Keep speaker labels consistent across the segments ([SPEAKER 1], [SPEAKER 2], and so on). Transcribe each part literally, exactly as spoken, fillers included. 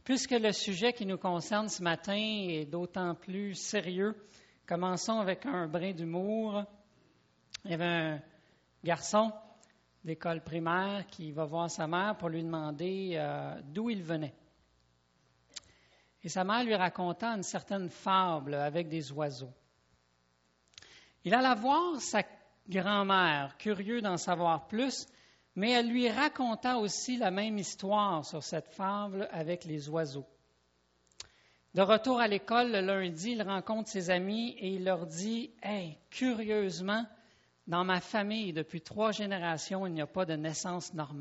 [SPEAKER 1] Puisque le sujet qui nous concerne ce matin est d'autant plus sérieux, commençons avec un brin d'humour. Il y avait un garçon d'école primaire qui va voir sa mère pour lui demander euh, d'où il venait. Et sa mère lui raconta une certaine fable avec des oiseaux. Il alla voir sa grand-mère, curieux d'en savoir plus, mais elle lui raconta aussi la même histoire sur cette fable avec les oiseaux. De retour à l'école le lundi, il rencontre ses amis et il leur dit « Hey, curieusement, dans ma famille, depuis trois générations, il n'y a pas de naissance normale. »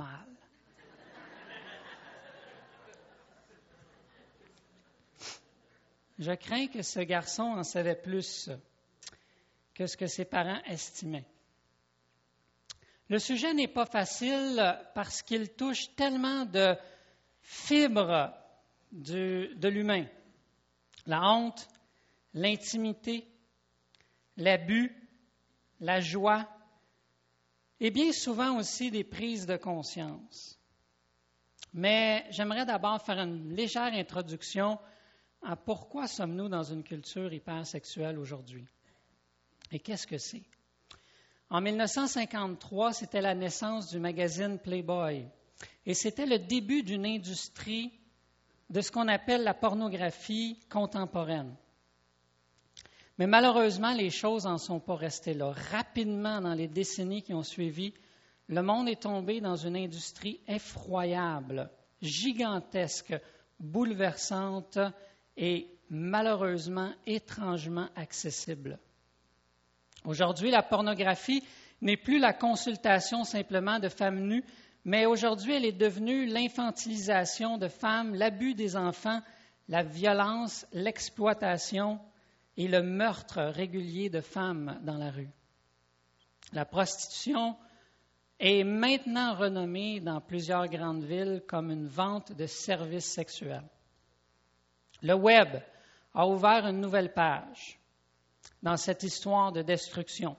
[SPEAKER 1] Je crains que ce garçon en savait plus que ce que ses parents estimaient. Le sujet n'est pas facile parce qu'il touche tellement de fibres du, de l'humain. La honte, l'intimité, l'abus, la joie et bien souvent aussi des prises de conscience. Mais j'aimerais d'abord faire une légère introduction à pourquoi sommes-nous dans une culture hypersexuelle aujourd'hui et qu'est-ce que c'est. En dix-neuf cent cinquante-trois, c'était la naissance du magazine Playboy et c'était le début d'une industrie de ce qu'on appelle la pornographie contemporaine. Mais malheureusement, les choses n'en sont pas restées là. Rapidement, dans les décennies qui ont suivi, le monde est tombé dans une industrie effroyable, gigantesque, bouleversante et malheureusement étrangement accessible. Aujourd'hui, la pornographie n'est plus la consultation simplement de femmes nues, mais aujourd'hui, elle est devenue l'infantilisation de femmes, l'abus des enfants, la violence, l'exploitation et le meurtre régulier de femmes dans la rue. La prostitution est maintenant renommée dans plusieurs grandes villes comme une vente de services sexuels. Le Web a ouvert une nouvelle page dans cette histoire de destruction.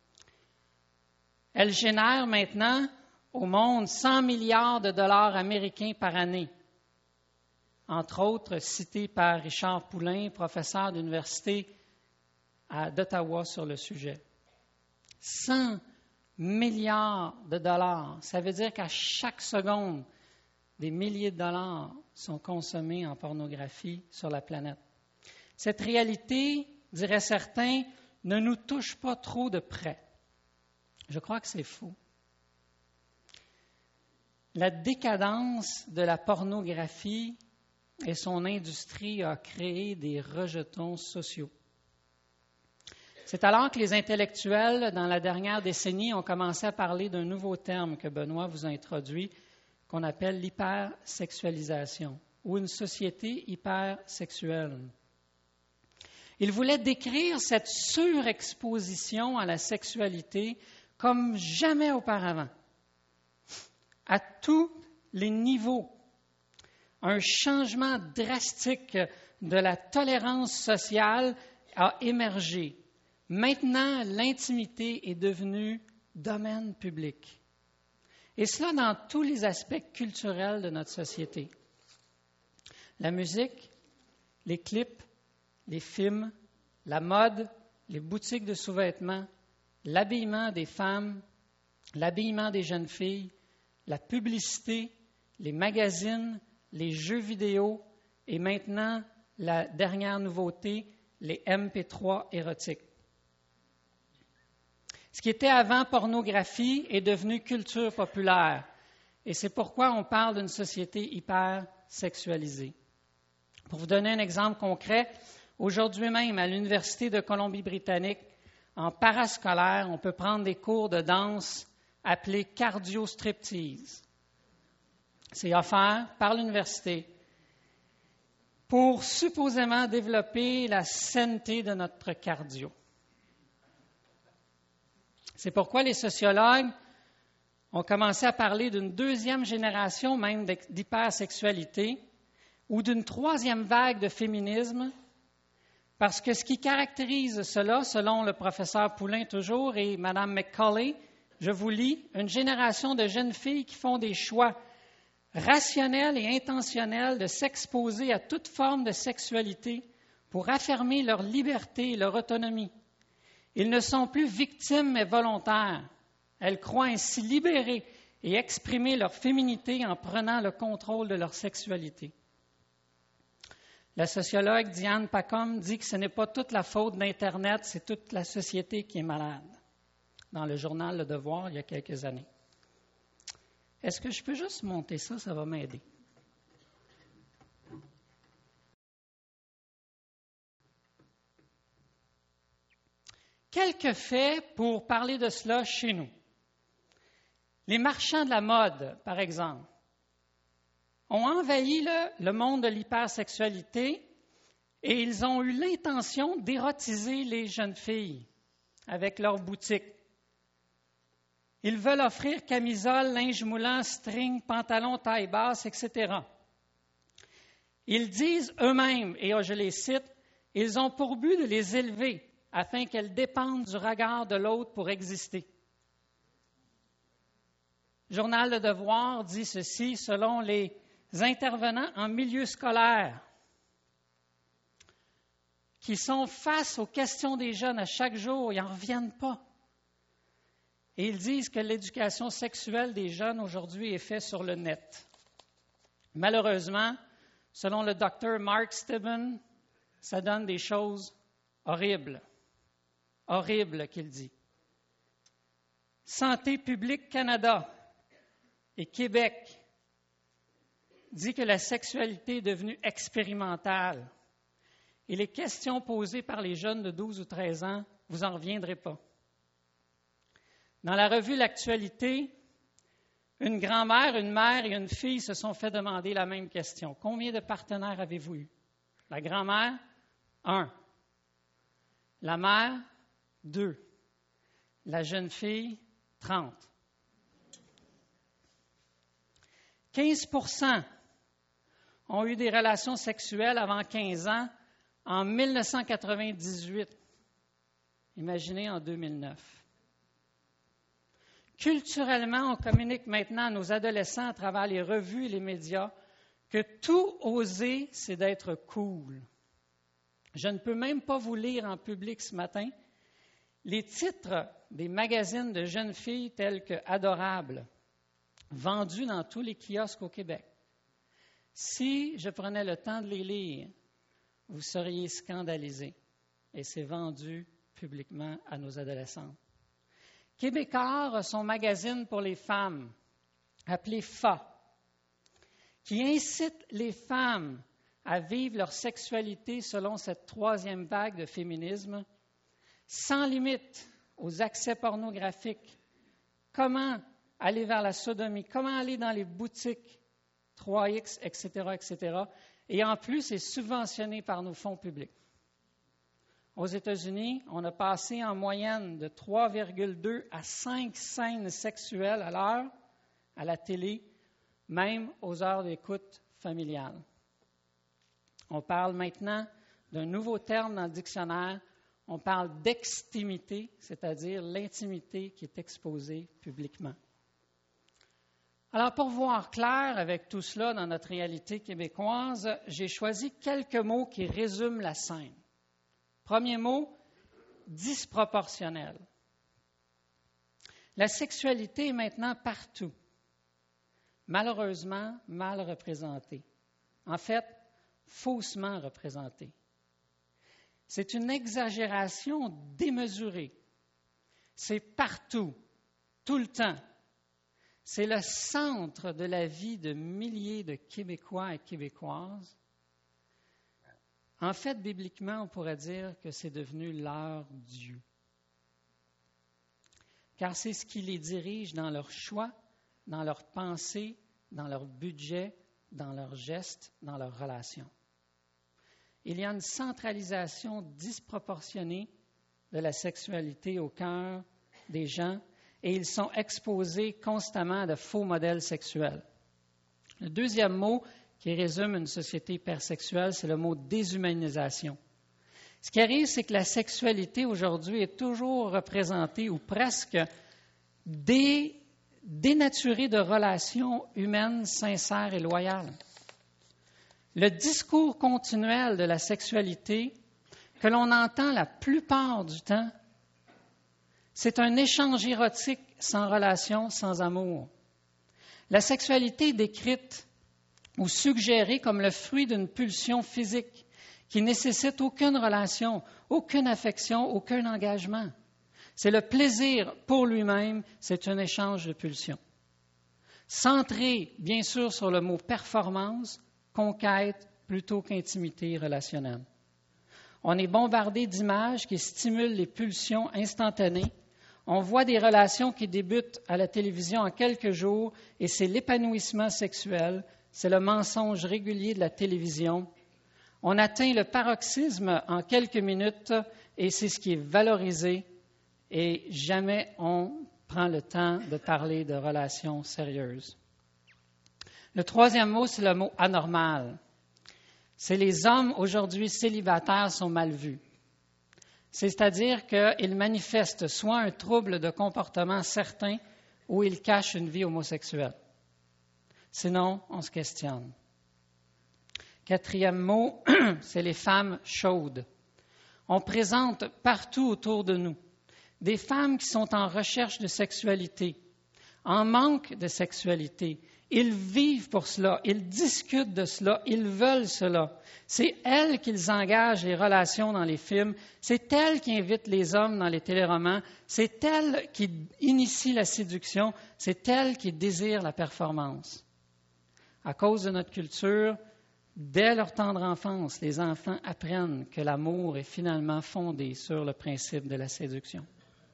[SPEAKER 1] Elle génère maintenant au monde cent milliards de dollars américains par année, entre autres cités par Richard Poulain, professeur d'université à d'Ottawa sur le sujet. cent milliards de dollars, ça veut dire qu'à chaque seconde, des milliers de dollars sont consommés en pornographie sur la planète. Cette réalité, diraient certains, ne nous touche pas trop de près. Je crois que c'est faux. La décadence de la pornographie et son industrie a créé des rejetons sociaux. C'est alors que les intellectuels, dans la dernière décennie, ont commencé à parler d'un nouveau terme que Benoît vous a introduit, qu'on appelle l'hypersexualisation, ou une société hypersexuelle. Ils voulaient décrire cette surexposition à la sexualité comme jamais auparavant, à tous les niveaux. Un changement drastique de la tolérance sociale a émergé. Maintenant, l'intimité est devenue domaine public. Et cela dans tous les aspects culturels de notre société. La musique, les clips, les films, la mode, les boutiques de sous-vêtements, l'habillement des femmes, l'habillement des jeunes filles, la publicité, les magazines, les jeux vidéo et maintenant, la dernière nouveauté, les M P trois érotiques. Ce qui était avant pornographie est devenu culture populaire et c'est pourquoi on parle d'une société hyper sexualisée. Pour vous donner un exemple concret, aujourd'hui même, à l'Université de Colombie-Britannique, en parascolaire, on peut prendre des cours de danse appelés cardio-striptease. C'est offert par l'université pour supposément développer la sainteté de notre cardio. C'est pourquoi les sociologues ont commencé à parler d'une deuxième génération même d'hypersexualité ou d'une troisième vague de féminisme, parce que ce qui caractérise cela, selon le professeur Poulain toujours et Mme McCauley, je vous lis, une génération de jeunes filles qui font des choix rationnel et intentionnel de s'exposer à toute forme de sexualité pour affirmer leur liberté et leur autonomie. Ils ne sont plus victimes mais volontaires. Elles croient ainsi libérer et exprimer leur féminité en prenant le contrôle de leur sexualité. La sociologue Diane Pacom dit que ce n'est pas toute la faute d'Internet, c'est toute la société qui est malade, dans le journal Le Devoir il y a quelques années. Est-ce que je peux juste monter ça? Ça va m'aider. Quelques faits pour parler de cela chez nous. Les marchands de la mode, par exemple, ont envahi le, le monde de l'hypersexualité et ils ont eu l'intention d'érotiser les jeunes filles avec leurs boutiques. Ils veulent offrir camisoles, linge moulant, string, pantalons, taille basse, et cetera. Ils disent eux-mêmes, et je les cite, « Ils ont pour but de les élever afin qu'elles dépendent du regard de l'autre pour exister. » Journal Le Devoir dit ceci, selon les intervenants en milieu scolaire qui sont face aux questions des jeunes à chaque jour, ils n'en reviennent pas. Et ils disent que l'éducation sexuelle des jeunes aujourd'hui est faite sur le net. Malheureusement, selon le docteur Mark Stebbins, ça donne des choses horribles. Horribles, qu'il dit. Santé publique Canada et Québec dit que la sexualité est devenue expérimentale. Et les questions posées par les jeunes de douze ou treize ans, vous n'en reviendrez pas. Dans la revue L'Actualité, une grand-mère, une mère et une fille se sont fait demander la même question. Combien de partenaires avez-vous eu? La grand-mère, un. La mère, deux. La jeune fille, trente. quinze pour cent ont eu des relations sexuelles avant quinze ans en mille neuf cent quatre-vingt-dix-huit. Imaginez en deux mille neuf. Culturellement, on communique maintenant à nos adolescents à travers les revues et les médias que tout oser, c'est d'être cool. Je ne peux même pas vous lire en public ce matin les titres des magazines de jeunes filles tels que Adorable, vendus dans tous les kiosques au Québec. Si je prenais le temps de les lire, vous seriez scandalisés. Et c'est vendu publiquement à nos adolescentes. Québécois a son magazine pour les femmes, appelé F A, qui incite les femmes à vivre leur sexualité selon cette troisième vague de féminisme, sans limite aux accès pornographiques, comment aller vers la sodomie, comment aller dans les boutiques trois X, et cetera, et cetera. Et en plus, c'est subventionné par nos fonds publics. Aux États-Unis, on a passé en moyenne de trois virgule deux à cinq scènes sexuelles à l'heure à la télé, même aux heures d'écoute familiale. On parle maintenant d'un nouveau terme dans le dictionnaire. On parle d'extimité, c'est-à-dire l'intimité qui est exposée publiquement. Alors, pour voir clair avec tout cela dans notre réalité québécoise, j'ai choisi quelques mots qui résument la scène. Premier mot, disproportionnel. La sexualité est maintenant partout, malheureusement mal représentée. En fait, faussement représentée. C'est une exagération démesurée. C'est partout, tout le temps. C'est le centre de la vie de milliers de Québécois et Québécoises. En fait, bibliquement, on pourrait dire que c'est devenu leur Dieu. Car c'est ce qui les dirige dans leurs choix, dans leurs pensées, dans leur budget, dans leurs gestes, dans leurs relations. Il y a une centralisation disproportionnée de la sexualité au cœur des gens et ils sont exposés constamment à de faux modèles sexuels. Le deuxième mot qui résume une société hypersexuelle, c'est le mot déshumanisation. Ce qui arrive, c'est que la sexualité aujourd'hui est toujours représentée ou presque dé, dénaturé de relations humaines sincères et loyales. Le discours continuel de la sexualité que l'on entend la plupart du temps, c'est un échange érotique sans relation, sans amour. La sexualité est décrite ou suggérée comme le fruit d'une pulsion physique qui nécessite aucune relation, aucune affection, aucun engagement. C'est le plaisir pour lui-même, c'est un échange de pulsions. Centré, bien sûr, sur le mot performance, conquête, plutôt qu'intimité relationnelle. On est bombardé d'images qui stimulent les pulsions instantanées. On voit des relations qui débutent à la télévision en quelques jours et c'est l'épanouissement sexuel, c'est le mensonge régulier de la télévision. On atteint le paroxysme en quelques minutes et c'est ce qui est valorisé et jamais on prend le temps de parler de relations sérieuses. Le troisième mot, c'est le mot anormal. C'est les hommes aujourd'hui célibataires sont mal vus. C'est-à-dire qu'ils manifestent soit un trouble de comportement certain ou ils cachent une vie homosexuelle. Sinon, on se questionne. Quatrième mot, c'est les femmes chaudes. On présente partout autour de nous des femmes qui sont en recherche de sexualité, en manque de sexualité. Ils vivent pour cela, ils discutent de cela, ils veulent cela. C'est elles qu'ils engagent les relations dans les films, c'est elles qui invitent les hommes dans les téléromans, c'est elles qui initient la séduction, c'est elles qui désirent la performance. À cause de notre culture, dès leur tendre enfance, les enfants apprennent que l'amour est finalement fondé sur le principe de la séduction.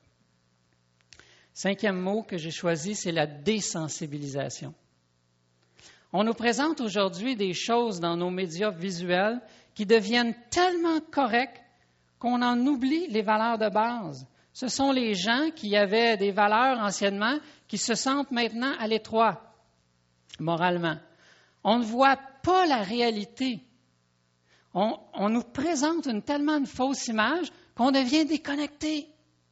[SPEAKER 1] Cinquième mot que j'ai choisi, c'est la désensibilisation. On nous présente aujourd'hui des choses dans nos médias visuels qui deviennent tellement correctes qu'on en oublie les valeurs de base. Ce sont les gens qui avaient des valeurs anciennement qui se sentent maintenant à l'étroit, moralement. On ne voit pas la réalité. On, on nous présente une, tellement une fausse image qu'on devient déconnecté.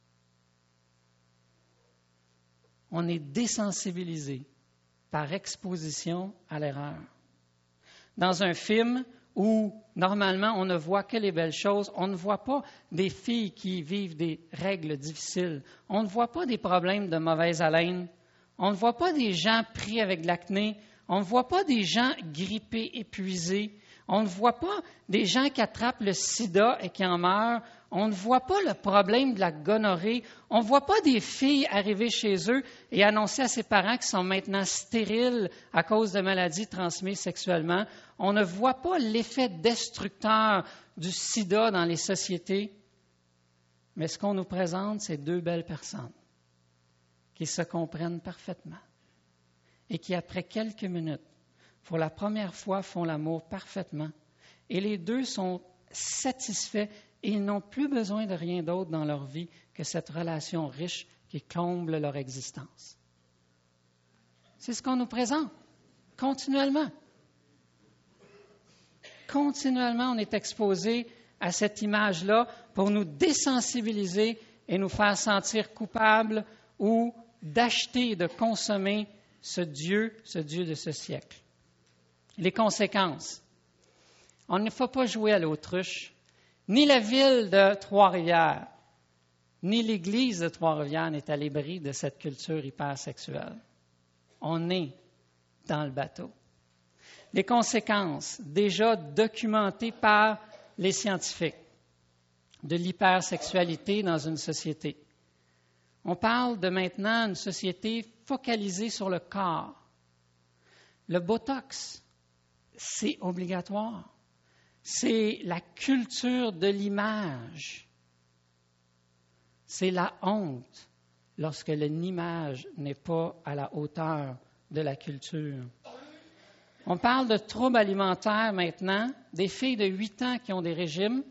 [SPEAKER 1] On est désensibilisé par exposition à l'erreur. Dans un film où, normalement, on ne voit que les belles choses, on ne voit pas des filles qui vivent des règles difficiles, on ne voit pas des problèmes de mauvaise haleine, on ne voit pas des gens pris avec de l'acné, on ne voit pas des gens grippés, épuisés, on ne voit pas des gens qui attrapent le sida et qui en meurent, on ne voit pas le problème de la gonorrhée, on ne voit pas des filles arriver chez eux et annoncer à ses parents qu'ils sont maintenant stériles à cause de maladies transmises sexuellement. On ne voit pas l'effet destructeur du sida dans les sociétés. Mais ce qu'on nous présente, c'est deux belles personnes qui se comprennent parfaitement et qui, après quelques minutes, pour la première fois, font l'amour parfaitement. Et les deux sont satisfaits et ils n'ont plus besoin de rien d'autre dans leur vie que cette relation riche qui comble leur existence. C'est ce qu'on nous présente continuellement. Continuellement, on est exposé à cette image-là pour nous désensibiliser et nous faire sentir coupables ou d'acheter et de consommer ce Dieu, ce Dieu de ce siècle. Les conséquences. On ne faut pas jouer à l'autruche. Ni la ville de Trois-Rivières, ni l'Église de Trois-Rivières n'est à l'abri de cette culture hypersexuelle. On est dans le bateau. Les conséquences déjà documentées par les scientifiques de l'hypersexualité dans une société. On parle de maintenant une société focalisée sur le corps. Le Botox, c'est obligatoire. C'est la culture de l'image. C'est la honte lorsque l'image n'est pas à la hauteur de la culture. On parle de troubles alimentaires maintenant, des filles de huit ans qui ont des régimes.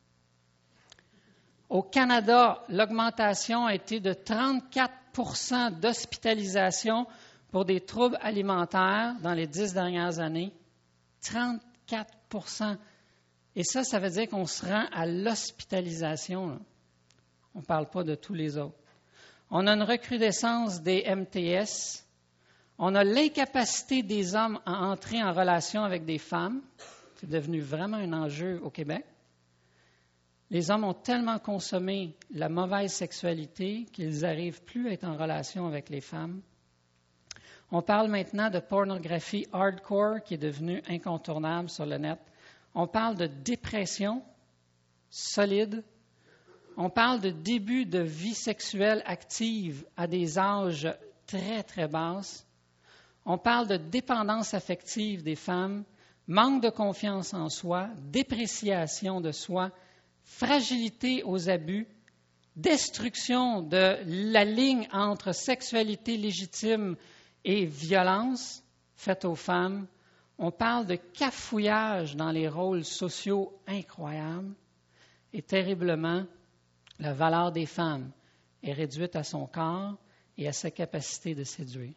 [SPEAKER 1] Au Canada, l'augmentation a été de trente-quatre pour cent d'hospitalisation pour des troubles alimentaires dans les dix dernières années. trente-quatre pour cent. Et ça, ça veut dire qu'on se rend à l'hospitalisation, là. On ne parle pas de tous les autres. On a une recrudescence des M T S. On a l'incapacité des hommes à entrer en relation avec des femmes. C'est devenu vraiment un enjeu au Québec. Les hommes ont tellement consommé la mauvaise sexualité qu'ils n'arrivent plus à être en relation avec les femmes. On parle maintenant de pornographie hardcore qui est devenue incontournable sur le net. On parle de dépression solide. On parle de début de vie sexuelle active à des âges très, très basses. On parle de dépendance affective des femmes, manque de confiance en soi, dépréciation de soi, fragilité aux abus, destruction de la ligne entre sexualité légitime et violence faite aux femmes. On parle de cafouillage dans les rôles sociaux incroyables. Et terriblement, la valeur des femmes est réduite à son corps et à sa capacité de séduire.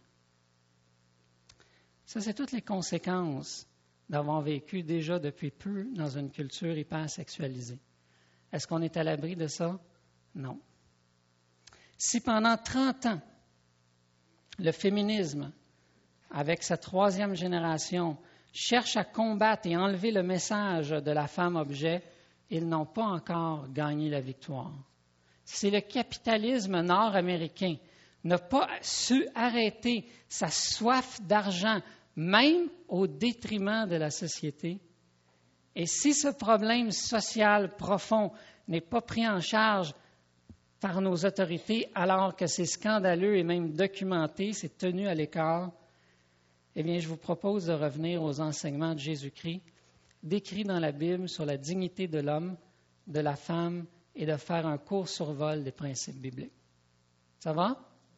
[SPEAKER 1] Ça, c'est toutes les conséquences d'avoir vécu déjà depuis peu dans une culture hyper sexualisée. Est-ce qu'on est à l'abri de ça? Non. Si pendant trente ans, le féminisme, avec sa troisième génération, cherche à combattre et enlever le message de la femme-objet, ils n'ont pas encore gagné la victoire. Si le capitalisme nord-américain n'a pas su arrêter sa soif d'argent, même au détriment de la société, et si ce problème social profond n'est pas pris en charge par nos autorités, alors que c'est scandaleux et même documenté, c'est tenu à l'écart, eh bien, je vous propose de revenir aux enseignements de Jésus-Christ, décrits dans la Bible sur la dignité de l'homme, de la femme, et de faire un court survol des principes bibliques. Ça va?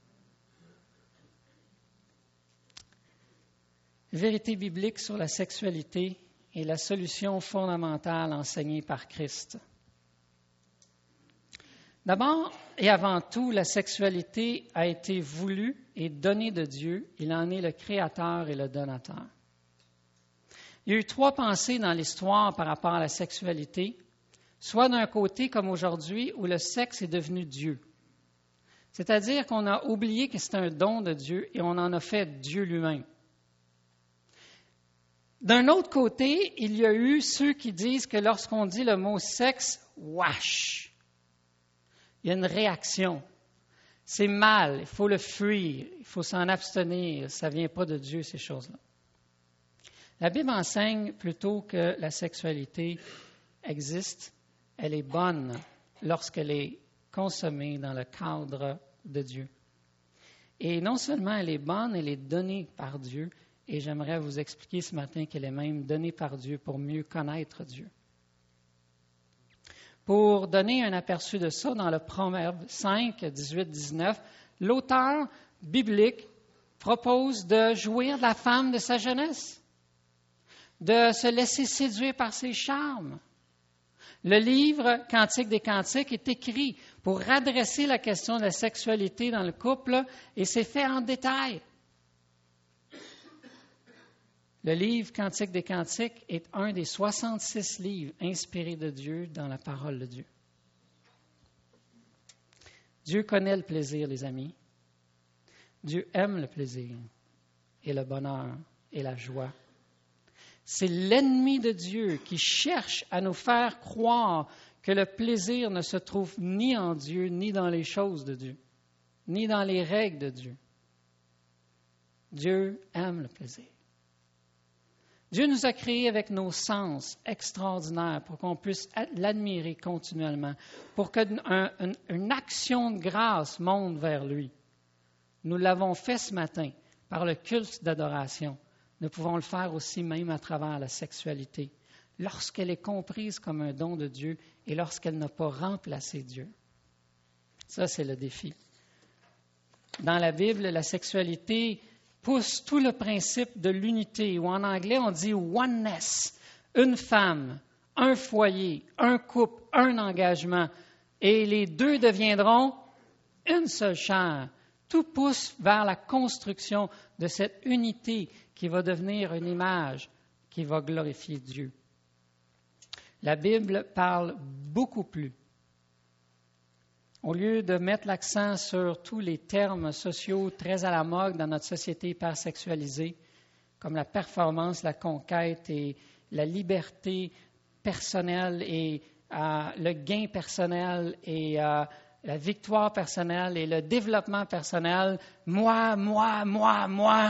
[SPEAKER 1] Vérité biblique sur la sexualité et la solution fondamentale enseignée par Christ. D'abord et avant tout, la sexualité a été voulue et donnée de Dieu. Il en est le créateur et le donateur. Il y a eu trois pensées dans l'histoire par rapport à la sexualité, soit d'un côté comme aujourd'hui où le sexe est devenu Dieu. C'est-à-dire qu'on a oublié que c'est un don de Dieu et on en a fait Dieu lui-même. D'un autre côté, il y a eu ceux qui disent que lorsqu'on dit le mot sexe, wesh, il y a une réaction. C'est mal, il faut le fuir, il faut s'en abstenir, ça ne vient pas de Dieu, ces choses-là. La Bible enseigne plutôt que la sexualité existe, elle est bonne lorsqu'elle est consommée dans le cadre de Dieu. Et non seulement elle est bonne, elle est donnée par Dieu, et j'aimerais vous expliquer ce matin qu'elle est même donnée par Dieu pour mieux connaître Dieu. Pour donner un aperçu de ça, dans le Proverbe cinq, dix-huit, dix-neuf, l'auteur biblique propose de jouir de la femme de sa jeunesse, de se laisser séduire par ses charmes. Le livre Cantique des Cantiques est écrit pour adresser la question de la sexualité dans le couple et c'est fait en détail. Le livre Cantique des Cantiques est un des soixante-six livres inspirés de Dieu dans la parole de Dieu. Dieu connaît le plaisir, les amis. Dieu aime le plaisir et le bonheur et la joie. C'est l'ennemi de Dieu qui cherche à nous faire croire que le plaisir ne se trouve ni en Dieu, ni dans les choses de Dieu, ni dans les règles de Dieu. Dieu aime le plaisir. Dieu nous a créés avec nos sens extraordinaires pour qu'on puisse l'admirer continuellement, pour qu'une une action de grâce monte vers lui. Nous l'avons fait ce matin par le culte d'adoration. Nous pouvons le faire aussi même à travers la sexualité, lorsqu'elle est comprise comme un don de Dieu et lorsqu'elle n'a pas remplacé Dieu. Ça, c'est le défi. Dans la Bible, la sexualité pousse tout le principe de l'unité, ou en anglais, on dit oneness. Une femme, un foyer, un couple, un engagement, et les deux deviendront une seule chair. Tout pousse vers la construction de cette unité qui va devenir une image qui va glorifier Dieu. La Bible parle beaucoup plus Au lieu de mettre l'accent sur tous les termes sociaux très à la mode dans notre société hypersexualisée, comme la performance, la conquête et la liberté personnelle et euh, le gain personnel et euh, la victoire personnelle et le développement personnel, moi, moi, moi, moi.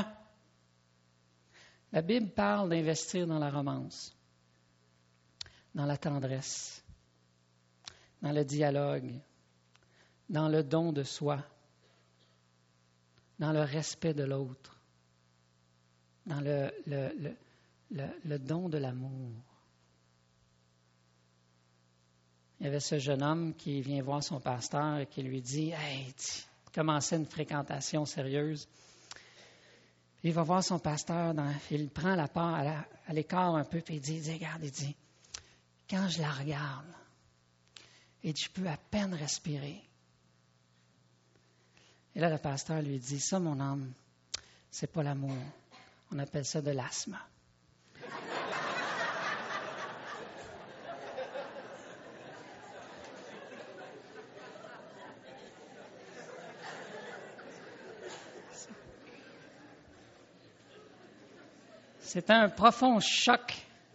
[SPEAKER 1] La Bible parle d'investir dans la romance, dans la tendresse, dans le dialogue, dans le don de soi, dans le respect de l'autre, dans le, le, le, le, le don de l'amour. Il y avait ce jeune homme qui vient voir son pasteur et qui lui dit « Hey, tu commençais une fréquentation sérieuse. » Il va voir son pasteur, dans, il prend la part à, la, à l'écart un peu, puis il dit, il dit, regarde, il dit, quand je la regarde, et je peux à peine respirer. Et là, le pasteur lui dit, ça, mon homme, c'est pas l'amour. On appelle ça de l'asthme. C'était un profond choc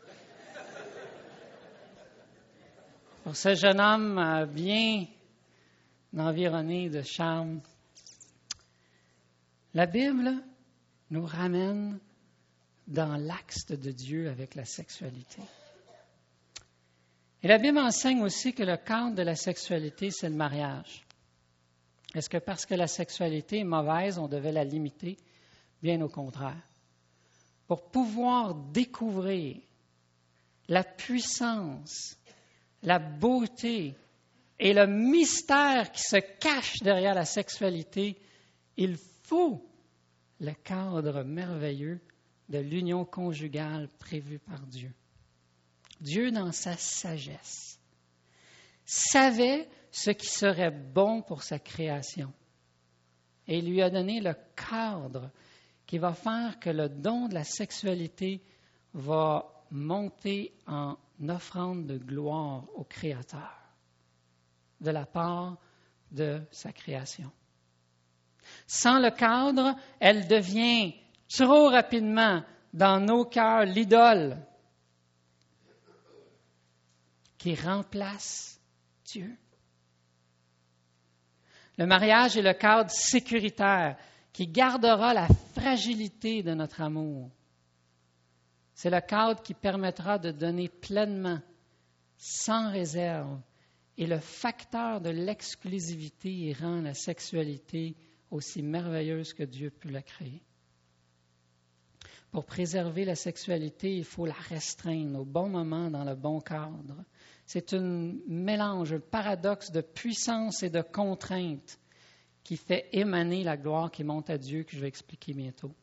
[SPEAKER 1] pour ce jeune homme bien environné de charme. La Bible nous ramène dans l'axe de Dieu avec la sexualité. Et la Bible enseigne aussi que le cadre de la sexualité, c'est le mariage. Est-ce que parce que la sexualité est mauvaise, on devait la limiter? Bien au contraire. Pour pouvoir découvrir la puissance, la beauté et le mystère qui se cache derrière la sexualité, il faut le cadre merveilleux de l'union conjugale prévue par Dieu. Dieu, dans sa sagesse, savait ce qui serait bon pour sa création et il lui a donné le cadre qui va faire que le don de la sexualité va monter en offrande de gloire au Créateur de la part de sa création. Sans le cadre, elle devient trop rapidement dans nos cœurs l'idole qui remplace Dieu. Le mariage est le cadre sécuritaire qui gardera la fragilité de notre amour. C'est le cadre qui permettra de donner pleinement, sans réserve, et le facteur de l'exclusivité et rend la sexualité aussi merveilleuse que Dieu peut la créer. Pour préserver la sexualité, il faut la restreindre au bon moment, dans le bon cadre. C'est un mélange, un paradoxe de puissance et de contrainte qui fait émaner la gloire qui monte à Dieu, que je vais expliquer bientôt.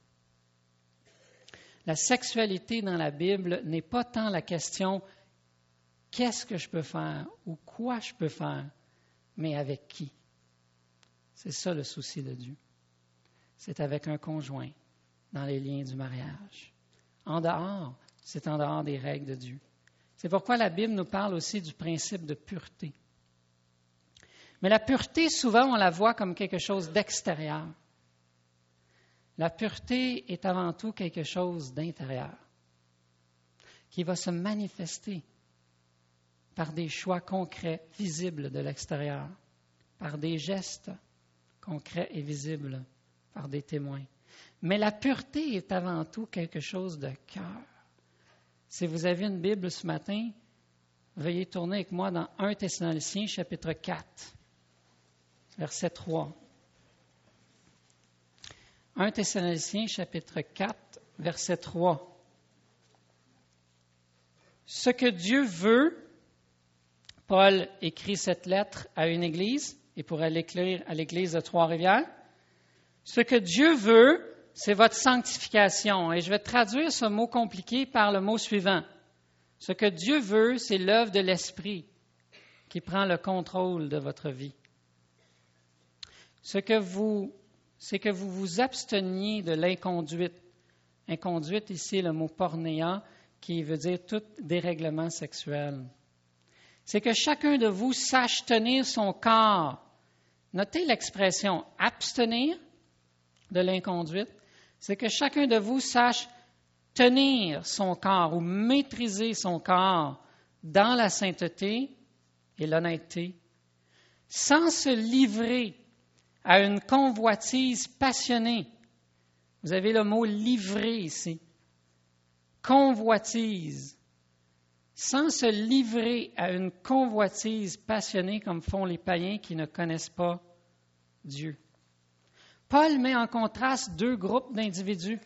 [SPEAKER 1] La sexualité dans la Bible n'est pas tant la question « qu'est-ce que je peux faire » ou « quoi je peux faire », mais avec qui. C'est ça le souci de Dieu. C'est avec un conjoint, dans les liens du mariage. En dehors, c'est en dehors des règles de Dieu. C'est pourquoi la Bible nous parle aussi du principe de pureté. Mais la pureté, souvent, on la voit comme quelque chose d'extérieur. La pureté est avant tout quelque chose d'intérieur, qui va se manifester par des choix concrets, visibles de l'extérieur, par des gestes concrets et visibles, par des témoins. Mais la pureté est avant tout quelque chose de cœur. Si vous avez une Bible ce matin, veuillez tourner avec moi dans Premier Thessaloniciens, chapitre quatre. Verset trois. Premier Thessaloniciens, chapitre quatre, verset trois. Ce que Dieu veut, Paul écrit cette lettre à une église, et pourrait l'écrire à l'église de Trois-Rivières. Ce que Dieu veut, c'est votre sanctification. Et je vais traduire ce mot compliqué par le mot suivant. Ce que Dieu veut, c'est l'œuvre de l'Esprit qui prend le contrôle de votre vie. Ce que vous, c'est que vous vous absteniez de l'inconduite. Inconduite, ici, le mot pornéa, qui veut dire tout dérèglement sexuel. C'est que chacun de vous sache tenir son corps Notez l'expression « abstenir » de l'inconduite. C'est que chacun de vous sache tenir son corps ou maîtriser son corps dans la sainteté et l'honnêteté, sans se livrer à une convoitise passionnée. Vous avez le mot « livrer » ici. Convoitise. Sans se livrer à une convoitise passionnée comme font les païens qui ne connaissent pas Dieu. Paul met en contraste deux groupes d'individus.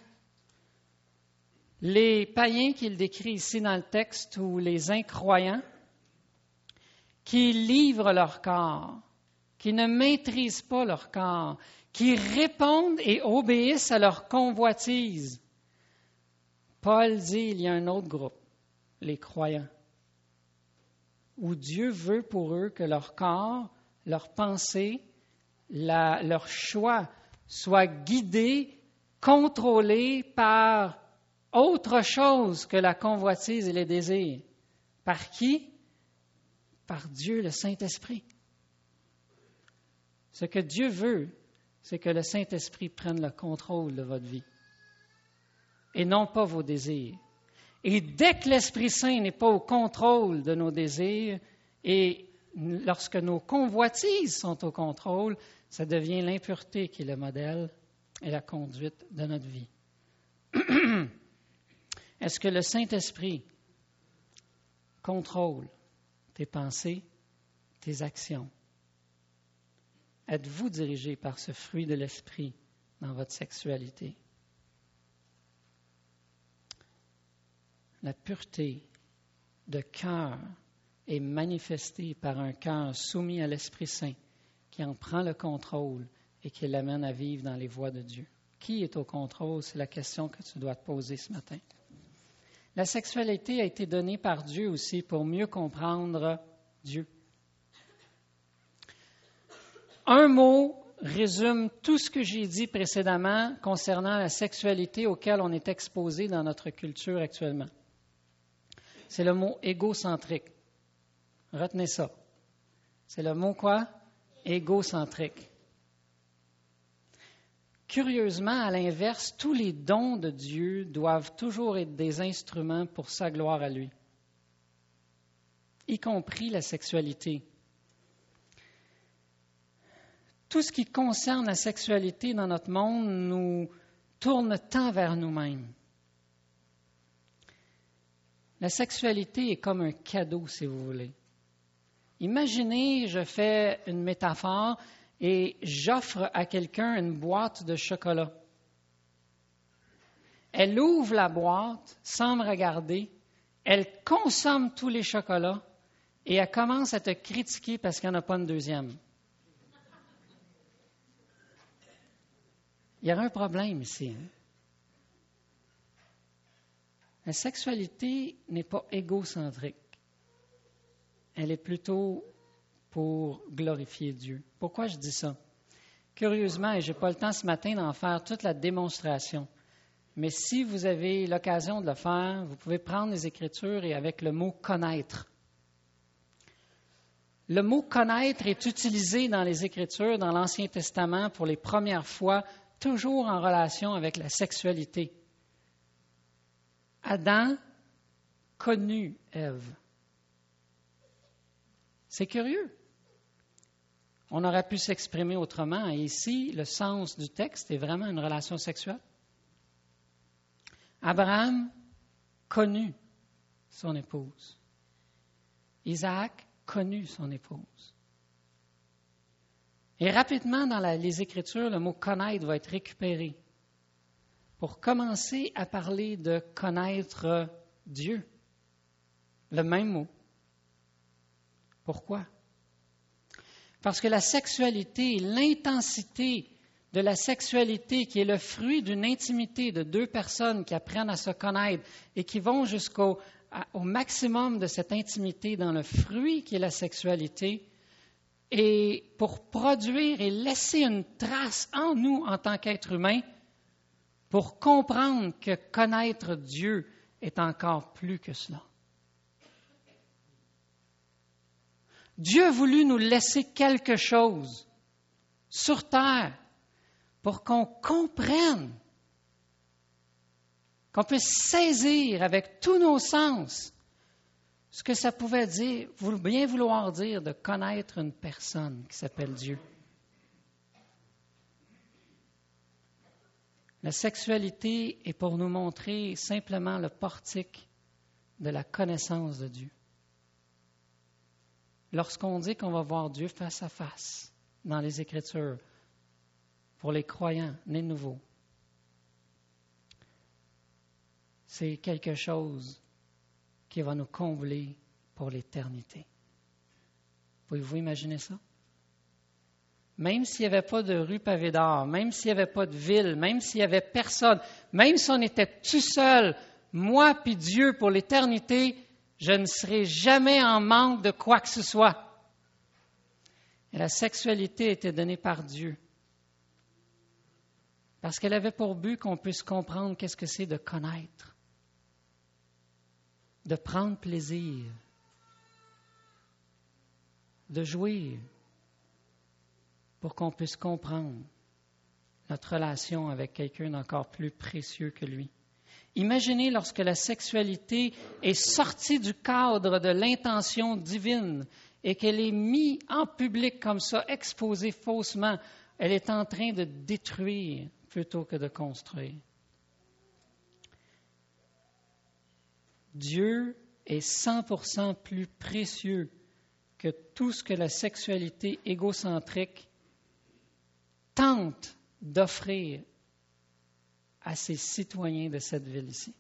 [SPEAKER 1] Les païens qu'il décrit ici dans le texte ou les incroyants qui livrent leur corps, qui ne maîtrisent pas leur corps, qui répondent et obéissent à leur convoitise. Paul dit il y a un autre groupe, les croyants, où Dieu veut pour eux que leur corps, leur pensée, la, leur choix soient guidés, contrôlés par autre chose que la convoitise et les désirs. Par qui? Par Dieu, le Saint-Esprit. Ce que Dieu veut, c'est que le Saint-Esprit prenne le contrôle de votre vie et non pas vos désirs. Et dès que l'Esprit Saint n'est pas au contrôle de nos désirs et lorsque nos convoitises sont au contrôle, ça devient l'impureté qui est le modèle et la conduite de notre vie. Est-ce que le Saint-Esprit contrôle tes pensées, tes actions? Êtes-vous dirigé par ce fruit de l'Esprit dans votre sexualité? La pureté de cœur est manifestée par un cœur soumis à l'Esprit Saint qui en prend le contrôle et qui l'amène à vivre dans les voies de Dieu. Qui est au contrôle? C'est la question que tu dois te poser ce matin. La sexualité a été donnée par Dieu aussi pour mieux comprendre Dieu. Un mot résume tout ce que j'ai dit précédemment concernant la sexualité auquel on est exposé dans notre culture actuellement. C'est le mot égocentrique. Retenez ça. C'est le mot quoi? Égocentrique. Curieusement, à l'inverse, tous les dons de Dieu doivent toujours être des instruments pour sa gloire à lui, y compris la sexualité. Tout ce qui concerne la sexualité dans notre monde nous tourne tant vers nous-mêmes. La sexualité est comme un cadeau, si vous voulez. Imaginez, je fais une métaphore, et j'offre à quelqu'un une boîte de chocolat. Elle ouvre la boîte sans me regarder, elle consomme tous les chocolats et elle commence à te critiquer parce qu'il n'y en a pas une deuxième. Il y aurait un problème ici. Hein? La sexualité n'est pas égocentrique. Elle est plutôt pour glorifier Dieu. Pourquoi je dis ça? Curieusement, et je n'ai pas le temps ce matin d'en faire toute la démonstration, mais si vous avez l'occasion de le faire, vous pouvez prendre les Écritures et avec le mot « connaître ». Le mot « connaître » est utilisé dans les Écritures, dans l'Ancien Testament, pour les premières fois, toujours en relation avec la sexualité. Adam connut Ève. C'est curieux. On aurait pu s'exprimer autrement. Et ici, le sens du texte est vraiment une relation sexuelle. Abraham connut son épouse. Isaac connut son épouse. Et rapidement, dans la, les Écritures, le mot « connaître » va être récupéré pour commencer à parler de connaître Dieu. Le même mot. Pourquoi? Parce que la sexualité, l'intensité de la sexualité qui est le fruit d'une intimité de deux personnes qui apprennent à se connaître et qui vont jusqu'au à, au maximum de cette intimité dans le fruit qui est la sexualité, et pour produire et laisser une trace en nous en tant qu'être humain, pour comprendre que connaître Dieu est encore plus que cela. Dieu a voulu nous laisser quelque chose sur terre pour qu'on comprenne, qu'on puisse saisir avec tous nos sens ce que ça pouvait dire, bien vouloir dire de connaître une personne qui s'appelle Dieu. La sexualité est pour nous montrer simplement le portique de la connaissance de Dieu. Lorsqu'on dit qu'on va voir Dieu face à face dans les Écritures, pour les croyants nés de nouveau, c'est quelque chose qui va nous combler pour l'éternité. Pouvez-vous imaginer ça? Même s'il n'y avait pas de rue pavée d'or, même s'il n'y avait pas de ville, même s'il n'y avait personne, même si on était tout seul, moi puis Dieu pour l'éternité, je ne serai jamais en manque de quoi que ce soit. Et la sexualité était donnée par Dieu. Parce qu'elle avait pour but qu'on puisse comprendre qu'est-ce que c'est de connaître, de prendre plaisir, de jouir, pour qu'on puisse comprendre notre relation avec quelqu'un d'encore plus précieux que lui. Imaginez lorsque la sexualité est sortie du cadre de l'intention divine et qu'elle est mise en public comme ça, exposée faussement, elle est en train de détruire plutôt que de construire. Dieu est cent pour cent plus précieux que tout ce que la sexualité égocentrique tente d'offrir à ses citoyens de cette ville ici.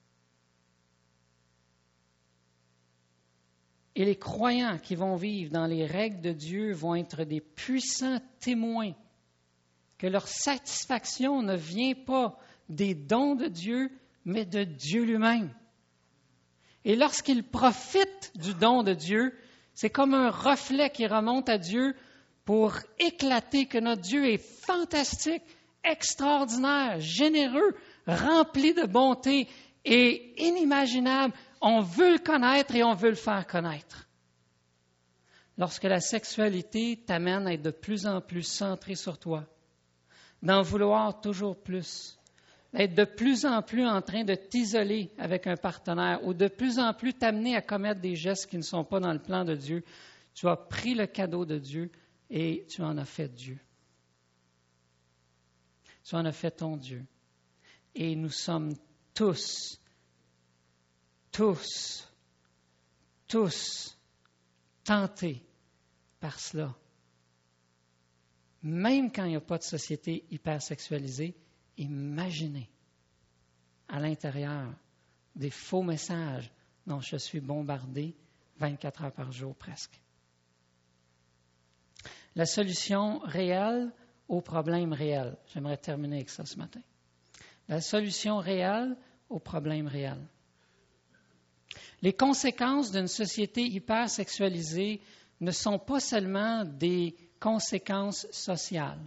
[SPEAKER 1] Et les croyants qui vont vivre dans les règles de Dieu vont être des puissants témoins que leur satisfaction ne vient pas des dons de Dieu, mais de Dieu lui-même. Et lorsqu'ils profitent du don de Dieu, c'est comme un reflet qui remonte à Dieu pour éclater que notre Dieu est fantastique, extraordinaire, généreux, rempli de bonté et inimaginable. On veut le connaître et on veut le faire connaître. Lorsque la sexualité t'amène à être de plus en plus centré sur toi, d'en vouloir toujours plus, d'être de plus en plus en train de t'isoler avec un partenaire ou de plus en plus t'amener à commettre des gestes qui ne sont pas dans le plan de Dieu, tu as pris le cadeau de Dieu et tu en as fait Dieu. Tu en as fait ton Dieu. Et nous sommes tous, tous, tous tentés par cela. Même quand il n'y a pas de société hypersexualisée, imaginez à l'intérieur des faux messages dont je suis bombardé vingt-quatre heures par jour presque. La solution réelle au problème réel. J'aimerais terminer avec ça ce matin. La solution réelle au problème réel. Les conséquences d'une société hypersexualisée ne sont pas seulement des conséquences sociales.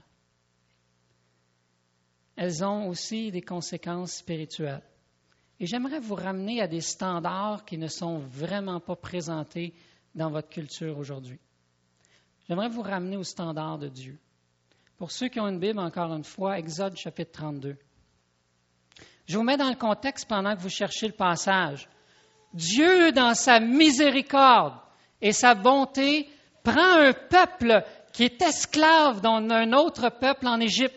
[SPEAKER 1] Elles ont aussi des conséquences spirituelles. Et j'aimerais vous ramener à des standards qui ne sont vraiment pas présentés dans votre culture aujourd'hui. J'aimerais vous ramener aux standards de Dieu. Pour ceux qui ont une Bible, encore une fois, Exode chapitre trente-deux. Je vous mets dans le contexte pendant que vous cherchez le passage. Dieu, dans sa miséricorde et sa bonté, prend un peuple qui est esclave dans un autre peuple en Égypte.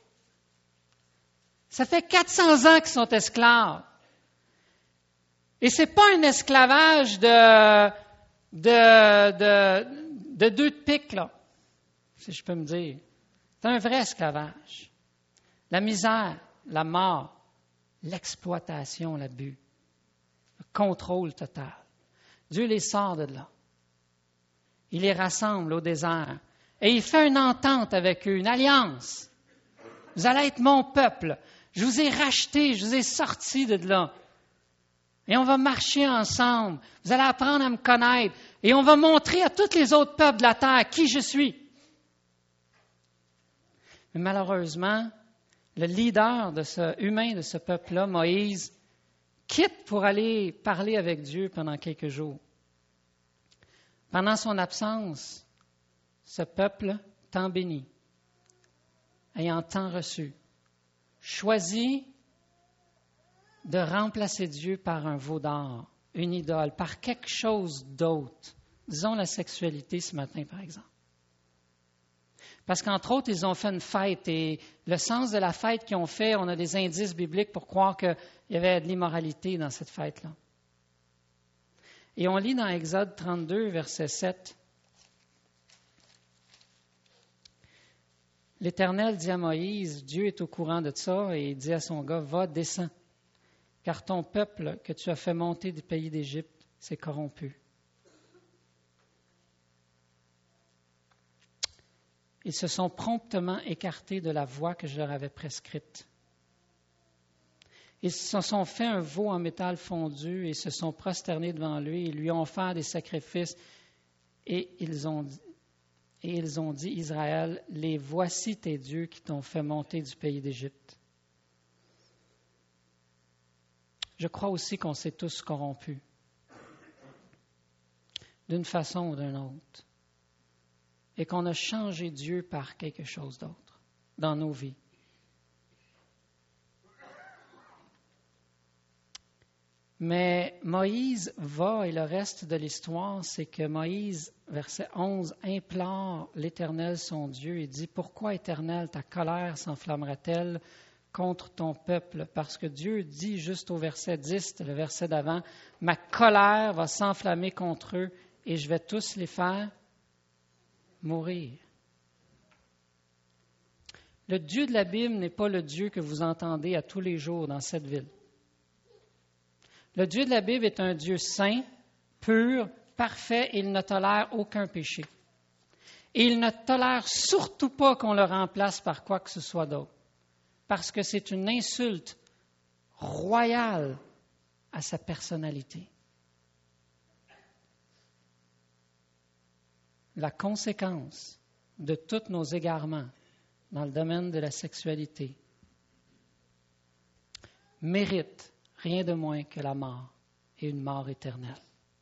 [SPEAKER 1] Ça fait quatre cents ans qu'ils sont esclaves. Et ce n'est pas un esclavage de, de, de, de deux de pique, là, si je peux me dire. C'est un vrai esclavage. La misère, la mort, l'exploitation, l'abus, le contrôle total. Dieu les sort de là. Il les rassemble au désert. Et il fait une entente avec eux, une alliance. Vous allez être mon peuple. Je vous ai racheté, je vous ai sorti de là. Et on va marcher ensemble. Vous allez apprendre à me connaître. Et on va montrer à tous les autres peuples de la terre qui je suis. Mais malheureusement, le leader de ce humain de ce peuple-là, Moïse, quitte pour aller parler avec Dieu pendant quelques jours. Pendant son absence, ce peuple tant béni ayant tant reçu, choisit de remplacer Dieu par un veau d'or, une idole, par quelque chose d'autre. Disons la sexualité ce matin, par exemple. Parce qu'entre autres, ils ont fait une fête et le sens de la fête qu'ils ont fait, on a des indices bibliques pour croire qu'il y avait de l'immoralité dans cette fête-là. Et on lit dans Exode trente-deux, verset sept. L'Éternel dit à Moïse, Dieu est au courant de ça, et il dit à son gars, va, descends, car ton peuple que tu as fait monter du pays d'Égypte s'est corrompu. Ils se sont promptement écartés de la voie que je leur avais prescrite. Ils se sont fait un veau en métal fondu et se sont prosternés devant lui et lui ont offert des sacrifices. Et ils ont dit, et ils ont dit Israël, les voici tes dieux qui t'ont fait monter du pays d'Égypte. Je crois aussi qu'on s'est tous corrompus, d'une façon ou d'une autre, et qu'on a changé Dieu par quelque chose d'autre dans nos vies. Mais Moïse va, et le reste de l'histoire, c'est que Moïse, verset onze, implore l'Éternel son Dieu et dit, « Pourquoi, Éternel, ta colère s'enflammera-t-elle contre ton peuple? » Parce que Dieu dit juste au verset dix, le verset d'avant, « Ma colère va s'enflammer contre eux et je vais tous les faire mourir. » Le Dieu de la Bible n'est pas le Dieu que vous entendez à tous les jours dans cette ville. Le Dieu de la Bible est un Dieu saint, pur, parfait, et il ne tolère aucun péché. Et il ne tolère surtout pas qu'on le remplace par quoi que ce soit d'autre, parce que c'est une insulte royale à sa personnalité. La conséquence de tous nos égarements dans le domaine de la sexualité mérite rien de moins que la mort et une mort éternelle.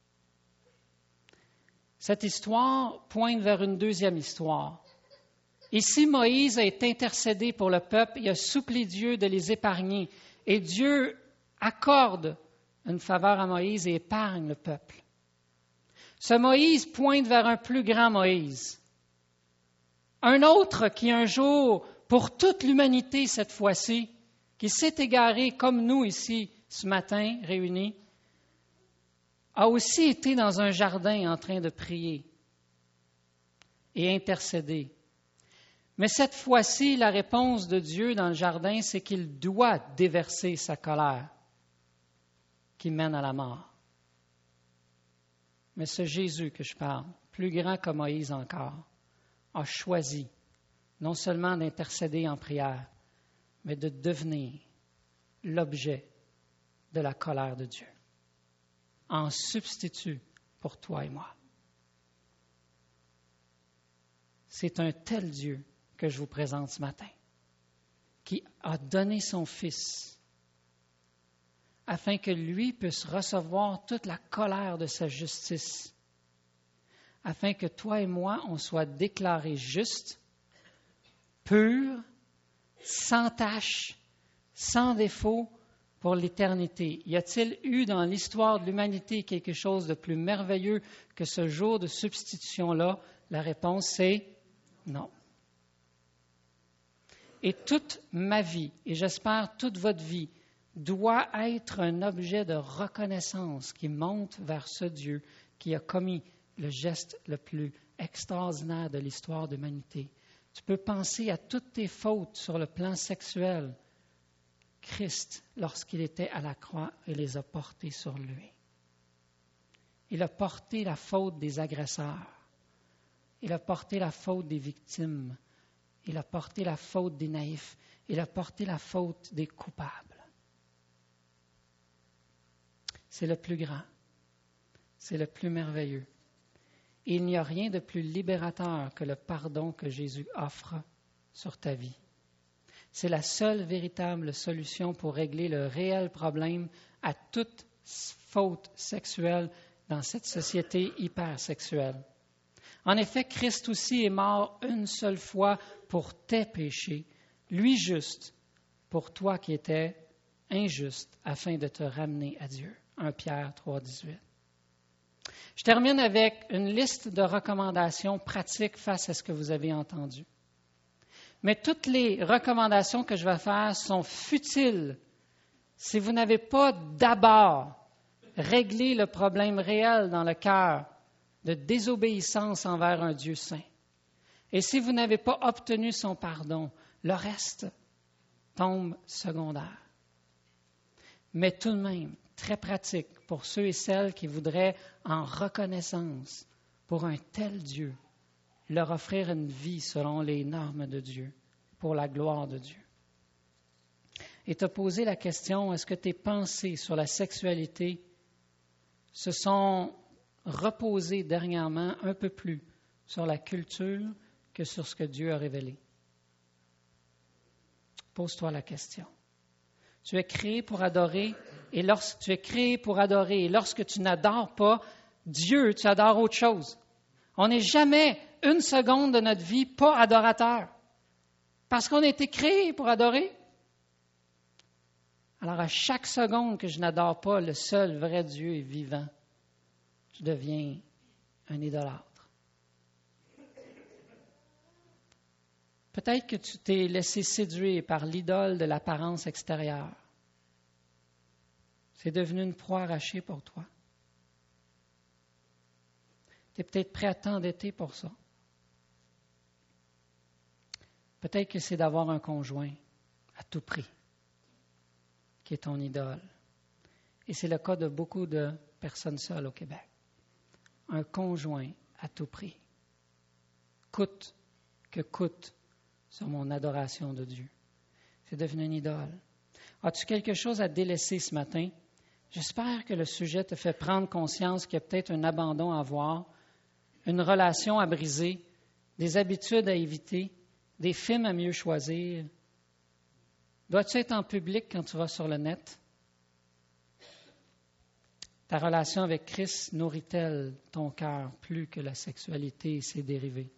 [SPEAKER 1] Cette histoire pointe vers une deuxième histoire. Ici, Moïse a été intercédé pour le peuple, il a supplié Dieu de les épargner. Et Dieu accorde une faveur à Moïse et épargne le peuple. Ce Moïse pointe vers un plus grand Moïse. Un autre qui un jour, pour toute l'humanité cette fois-ci, qui s'est égaré comme nous ici ce matin réunis, a aussi été dans un jardin en train de prier et intercéder. Mais cette fois-ci, la réponse de Dieu dans le jardin, c'est qu'il doit déverser sa colère qui mène à la mort. Mais ce Jésus que je parle, plus grand que Moïse encore, a choisi non seulement d'intercéder en prière, mais de devenir l'objet de la colère de Dieu, en substitut pour toi et moi. C'est un tel Dieu que je vous présente ce matin, qui a donné son Fils afin que lui puisse recevoir toute la colère de sa justice, afin que toi et moi, on soit déclarés justes, purs, sans tache, sans défaut, pour l'éternité. Y a-t-il eu dans l'histoire de l'humanité quelque chose de plus merveilleux que ce jour de substitution-là? La réponse, c'est non. Et toute ma vie, et j'espère toute votre vie, doit être un objet de reconnaissance qui monte vers ce Dieu qui a commis le geste le plus extraordinaire de l'histoire de l'humanité. Tu peux penser à toutes tes fautes sur le plan sexuel. Christ, lorsqu'il était à la croix, il les a portées sur lui. Il a porté la faute des agresseurs. Il a porté la faute des victimes. Il a porté la faute des naïfs. Il a porté la faute des coupables. C'est le plus grand. C'est le plus merveilleux. Et il n'y a rien de plus libérateur que le pardon que Jésus offre sur ta vie. C'est la seule véritable solution pour régler le réel problème à toute faute sexuelle dans cette société hypersexuelle. En effet, Christ aussi est mort une seule fois pour tes péchés, lui juste, pour toi qui étais injuste, afin de te ramener à Dieu. Première Pierre trois, dix-huit. Je termine avec une liste de recommandations pratiques face à ce que vous avez entendu. Mais toutes les recommandations que je vais faire sont futiles si vous n'avez pas d'abord réglé le problème réel dans le cœur de désobéissance envers un Dieu saint. Et si vous n'avez pas obtenu son pardon, le reste tombe secondaire. Mais tout de même, très pratique pour ceux et celles qui voudraient, en reconnaissance pour un tel Dieu, leur offrir une vie selon les normes de Dieu, pour la gloire de Dieu. Et te poser la question, est-ce que tes pensées sur la sexualité se sont reposées dernièrement un peu plus sur la culture que sur ce que Dieu a révélé? Pose-toi la question. Tu es créé pour adorer, et lorsque tu es créé pour adorer, et lorsque tu n'adores pas Dieu, tu adores autre chose. On n'est jamais une seconde de notre vie pas adorateur, parce qu'on a été créé pour adorer. Alors à chaque seconde que je n'adore pas le seul vrai Dieu est vivant, je deviens un idolâtre. Peut-être que tu t'es laissé séduire par l'idole de l'apparence extérieure. C'est devenu une proie arrachée pour toi. Tu es peut-être prêt à t'endetter pour ça. Peut-être que c'est d'avoir un conjoint à tout prix qui est ton idole. Et c'est le cas de beaucoup de personnes seules au Québec. Un conjoint à tout prix. Coûte que coûte sur mon adoration de Dieu. C'est devenu une idole. As-tu quelque chose à délaisser ce matin? J'espère que le sujet te fait prendre conscience qu'il y a peut-être un abandon à avoir, une relation à briser, des habitudes à éviter, des films à mieux choisir. Dois-tu être en public quand tu vas sur le net? Ta relation avec Christ nourrit-elle ton cœur plus que la sexualité et ses dérivés?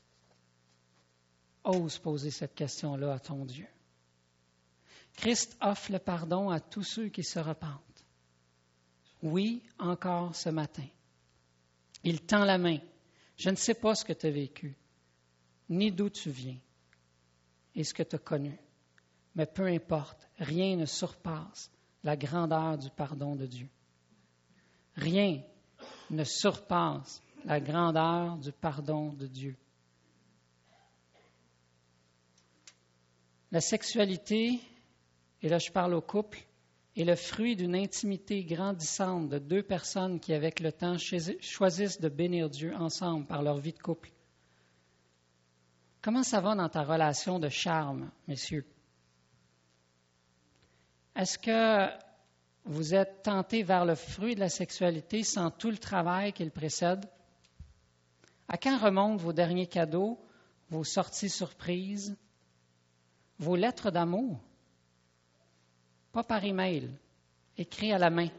[SPEAKER 1] Ose poser cette question-là à ton Dieu. Christ offre le pardon à tous ceux qui se repentent. Oui, encore ce matin. Il tend la main. Je ne sais pas ce que tu as vécu, ni d'où tu viens et ce que tu as connu. Mais peu importe, rien ne surpasse la grandeur du pardon de Dieu. Rien ne surpasse la grandeur du pardon de Dieu. La sexualité, et là je parle au couple, est le fruit d'une intimité grandissante de deux personnes qui, avec le temps, choisissent de bénir Dieu ensemble par leur vie de couple. Comment ça va dans ta relation de charme, messieurs? Est-ce que vous êtes tentés vers le fruit de la sexualité sans tout le travail qui le précède? À quand remontent vos derniers cadeaux, vos sorties surprises, vos lettres d'amour? Pas par email, écrit à la main.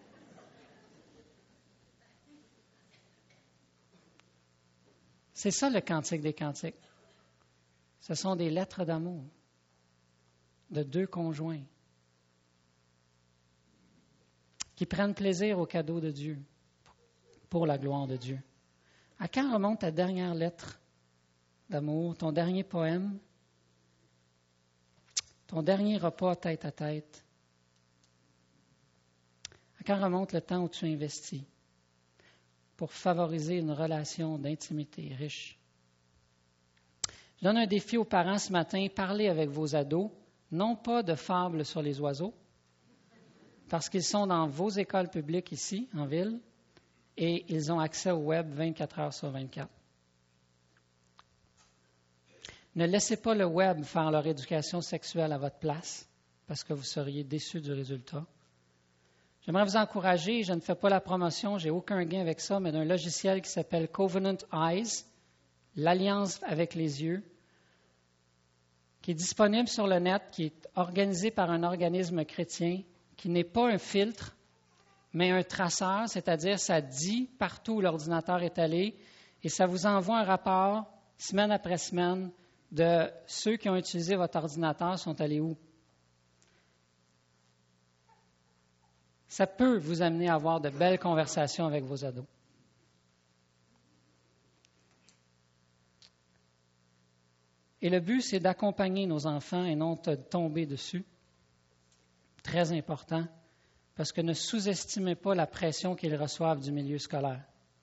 [SPEAKER 1] C'est ça le cantique des cantiques. Ce sont des lettres d'amour de deux conjoints qui prennent plaisir au cadeau de Dieu pour la gloire de Dieu. À quand remonte ta dernière lettre d'amour, ton dernier poème, ton dernier repas tête à tête? À quand remonte le temps où tu investis pour favoriser une relation d'intimité riche? Je donne un défi aux parents ce matin, parlez avec vos ados, non pas de fables sur les oiseaux, parce qu'ils sont dans vos écoles publiques ici, en ville, et ils ont accès au web vingt-quatre heures sur vingt-quatre. Ne laissez pas le web faire leur éducation sexuelle à votre place, parce que vous seriez déçus du résultat. J'aimerais vous encourager, je ne fais pas la promotion, je n'ai aucun gain avec ça, mais d'un logiciel qui s'appelle Covenant Eyes, l'Alliance avec les yeux, qui est disponible sur le net, qui est organisé par un organisme chrétien, qui n'est pas un filtre, mais un traceur, c'est-à-dire ça dit partout où l'ordinateur est allé, et ça vous envoie un rapport, semaine après semaine, de ceux qui ont utilisé votre ordinateur sont allés où? Ça peut vous amener à avoir de belles conversations avec vos ados. Et le but, c'est d'accompagner nos enfants et non de tomber dessus. Très important, parce que ne sous-estimez pas la pression qu'ils reçoivent du milieu scolaire.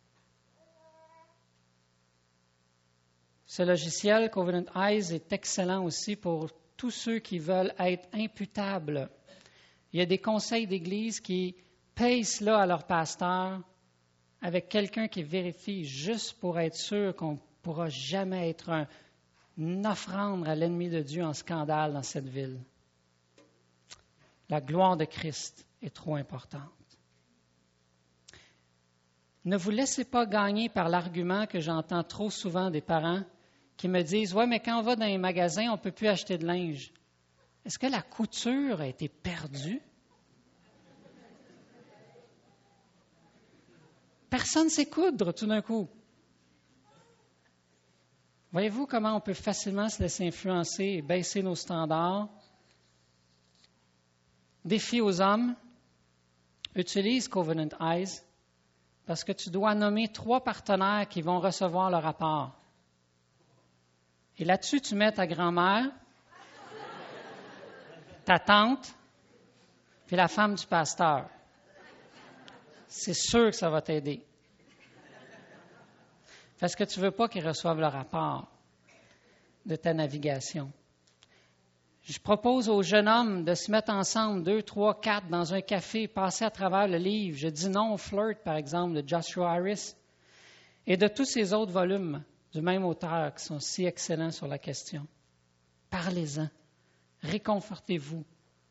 [SPEAKER 1] Ce logiciel, Covenant Eyes, est excellent aussi pour tous ceux qui veulent être imputables. Il y a des conseils d'Église qui payent cela à leur pasteur avec quelqu'un qui vérifie juste pour être sûr qu'on ne pourra jamais être un, une offrande à l'ennemi de Dieu en scandale dans cette ville. La gloire de Christ est trop importante. Ne vous laissez pas gagner par l'argument que j'entends trop souvent des parents qui me disent « Ouais, mais quand on va dans les magasins, on ne peut plus acheter de linge. » Est-ce que la couture a été perdue? Personne ne sait coudre tout d'un coup. Voyez-vous comment on peut facilement se laisser influencer et baisser nos standards? Défi aux hommes, utilise Covenant Eyes parce que tu dois nommer trois partenaires qui vont recevoir le rapport. Et là-dessus, tu mets ta grand-mère, ta tante, puis la femme du pasteur. C'est sûr que ça va t'aider. Parce que tu ne veux pas qu'ils reçoivent le rapport de ta navigation. Je propose aux jeunes hommes de se mettre ensemble, deux, trois, quatre, dans un café, passer à travers le livre. Je dis non au flirt, par exemple, de Joshua Harris, et de tous ces autres volumes du même auteur qui sont si excellents sur la question. Parlez-en. Réconfortez-vous.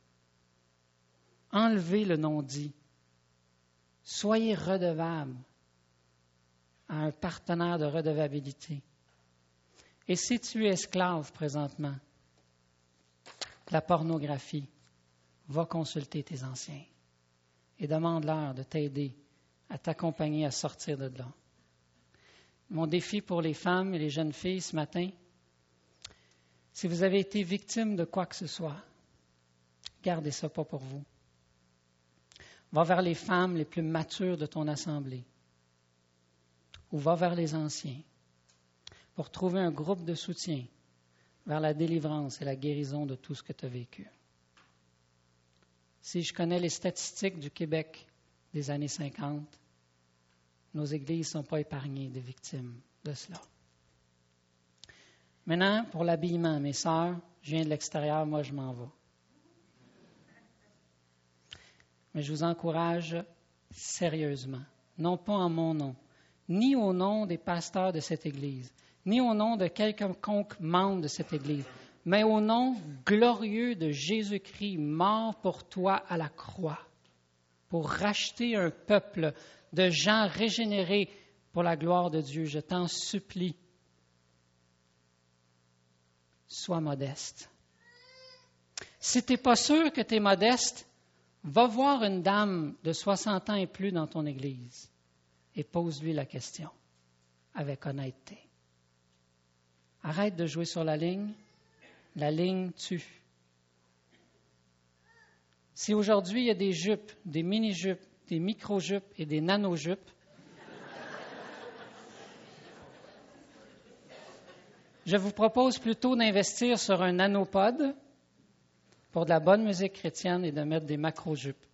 [SPEAKER 1] Enlevez le non-dit. Soyez redevable à un partenaire de redevabilité. Et si tu es esclave présentement, la pornographie, va consulter tes anciens et demande-leur de t'aider à t'accompagner à sortir de là. Mon défi pour les femmes et les jeunes filles ce matin, si vous avez été victime de quoi que ce soit, gardez ça pas pour vous. Va vers les femmes les plus matures de ton assemblée ou va vers les anciens pour trouver un groupe de soutien vers la délivrance et la guérison de tout ce que tu as vécu. Si je connais les statistiques du Québec des années cinquante, nos églises ne sont pas épargnées des victimes de cela. Maintenant, pour l'habillement, mes sœurs, je viens de l'extérieur, moi je m'en vais. Mais je vous encourage sérieusement, non pas en mon nom, ni au nom des pasteurs de cette Église, ni au nom de quelconque membre de cette Église, mais au nom glorieux de Jésus-Christ, mort pour toi à la croix, pour racheter un peuple de gens régénérés pour la gloire de Dieu. Je t'en supplie, sois modeste. Si tu n'es pas sûr que tu es modeste, va voir une dame de soixante ans et plus dans ton Église et pose-lui la question avec honnêteté. Arrête de jouer sur la ligne. La ligne tue. Si aujourd'hui il y a des jupes, des mini-jupes, des micro-jupes et des nano-jupes, je vous propose plutôt d'investir sur un nanopod pour de la bonne musique chrétienne et de mettre des macro-jupes.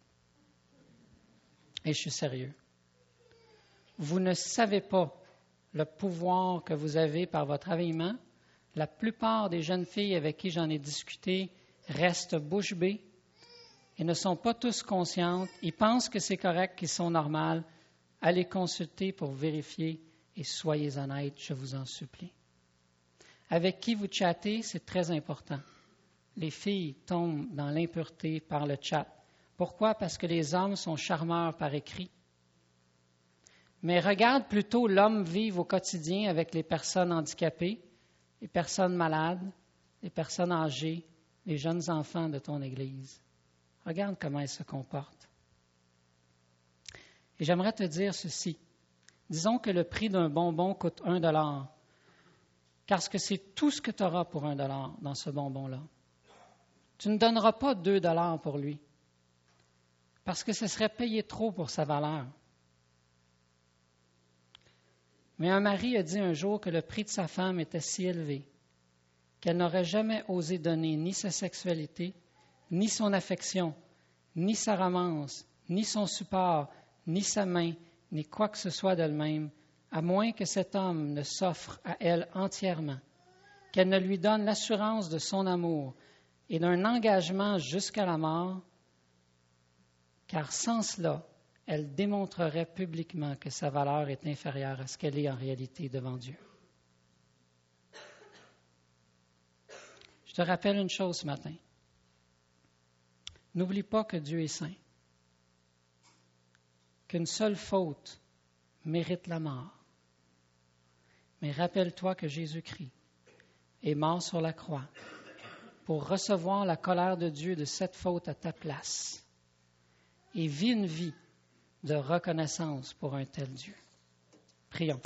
[SPEAKER 1] Et je suis sérieux. Vous ne savez pas le pouvoir que vous avez par votre habillement. La plupart des jeunes filles avec qui j'en ai discuté restent bouche bée et ne sont pas tous conscientes. Ils pensent que c'est correct, qu'ils sont normales. Allez consulter pour vérifier et soyez honnêtes, je vous en supplie. Avec qui vous chattez, c'est très important. Les filles tombent dans l'impureté par le chat. Pourquoi? Parce que les hommes sont charmeurs par écrit. Mais regarde plutôt l'homme vivre au quotidien avec les personnes handicapées, les personnes malades, les personnes âgées, les jeunes enfants de ton Église. Regarde comment elles se comportent. Et j'aimerais te dire ceci. Disons que le prix d'un bonbon coûte un dollar. Car ce que c'est tout ce que tu auras pour un dollar dans ce bonbon-là. Tu ne donneras pas deux dollars pour lui, parce que ce serait payer trop pour sa valeur. Mais un mari a dit un jour que le prix de sa femme était si élevé qu'elle n'aurait jamais osé donner ni sa sexualité, ni son affection, ni sa romance, ni son support, ni sa main, ni quoi que ce soit d'elle-même, à moins que cet homme ne s'offre à elle entièrement, qu'elle ne lui donne l'assurance de son amour et d'un engagement jusqu'à la mort, car sans cela, elle démontrerait publiquement que sa valeur est inférieure à ce qu'elle est en réalité devant Dieu. Je te rappelle une chose ce matin. N'oublie pas que Dieu est saint, qu'une seule faute mérite la mort. Mais rappelle-toi que Jésus-Christ est mort sur la croix pour recevoir la colère de Dieu de cette faute à ta place et vit une vie de reconnaissance pour un tel Dieu. Prions.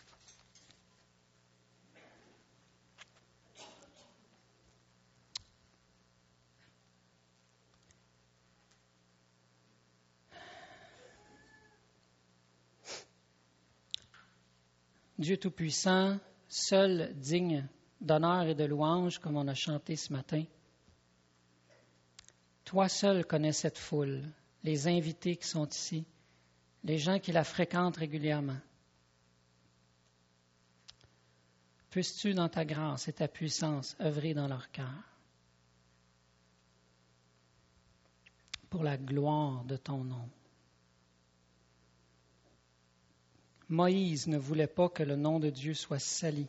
[SPEAKER 1] Dieu Tout-Puissant, seul digne d'honneur et de louange, comme on a chanté ce matin. Toi seul connais cette foule, les invités qui sont ici, les gens qui la fréquentent régulièrement. Puisses-tu, dans ta grâce et ta puissance, œuvrer dans leur cœur pour la gloire de ton nom. Moïse ne voulait pas que le nom de Dieu soit sali,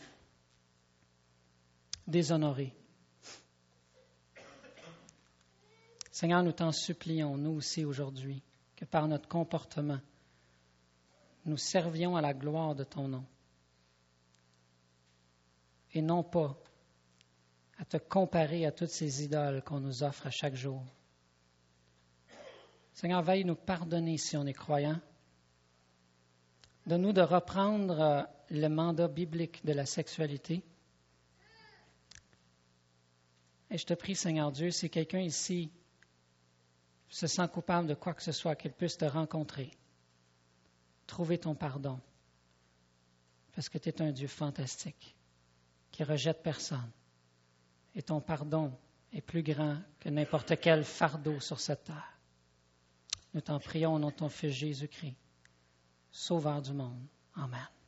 [SPEAKER 1] déshonoré. Seigneur, nous t'en supplions, nous aussi aujourd'hui, que par notre comportement, nous servions à la gloire de ton nom. Et non pas à te comparer à toutes ces idoles qu'on nous offre à chaque jour. Seigneur, veuille nous pardonner si on est croyant. Donne-nous de reprendre le mandat biblique de la sexualité. Et je te prie, Seigneur Dieu, si quelqu'un ici se sent coupable de quoi que ce soit, qu'il puisse te rencontrer, trouver ton pardon, parce que tu es un Dieu fantastique, qui rejette personne. Et ton pardon est plus grand que n'importe quel fardeau sur cette terre. Nous t'en prions au nom de ton Fils Jésus-Christ, Sauveur du monde. Amen.